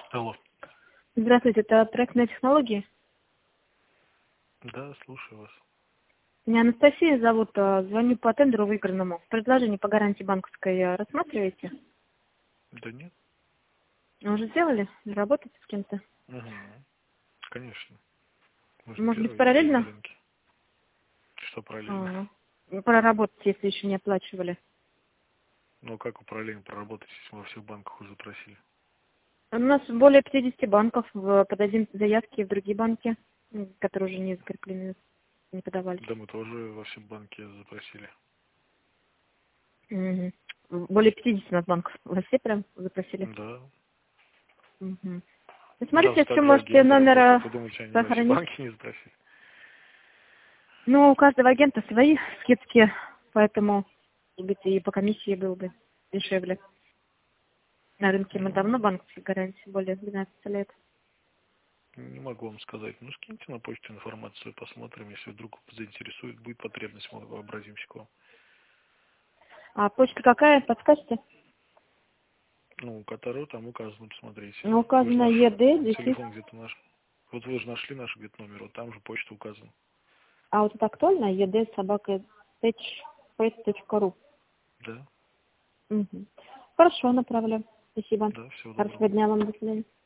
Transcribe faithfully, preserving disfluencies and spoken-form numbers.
Алло. Здравствуйте, это проектные технологии? Да, слушаю вас. Меня Анастасия зовут, а, звоню по тендеру выигранному. Предложение по гарантии банковской а, рассматриваете? Да нет. Вы уже сделали? Работаете с кем-то? Угу. Конечно. Мы же Может быть, первые здесь на параллельно? рынке. Что параллельно? А, ну, проработать, если еще не оплачивали. Ну, а как вы параллельно проработаете, если мы во всех банках уже запросили? У нас более пятидесяти банков, в- подадим заявки в другие банки, м, которые уже не закреплены, не подавались. Да мы тоже во все банки запросили. Мгм. Более пятидесяти у нас банков. Вы все прям запросили? Да. Мгм. Ну, У нас смотрите, если также можете агенты номер работают. а, Вы думаете, они во все сохранить. банки не запросили? Ну, у каждого агента свои скидки, поэтому, может быть, и по комиссии было бы дешевле. На рынке мы давно Ну, банковские гарантии, более двенадцати лет. не могу вам сказать. Ну, скиньте на почту информацию, посмотрим. Если вдруг заинтересует, будет потребность, мы обратимся к вам. А почта какая, подскажете? Ну, Катаро там указано, посмотрите. Ну, Вы же указано наш ЕД, дефис. телефон где-то наш. Вот вы же нашли наш где-то номер, вот там же почта указана. А вот это актуально? ЕД собака точка ру. Да, Угу. Хорошо, направлю. Спасибо. да, всего доброго. Хорошего дня вам, до свидания.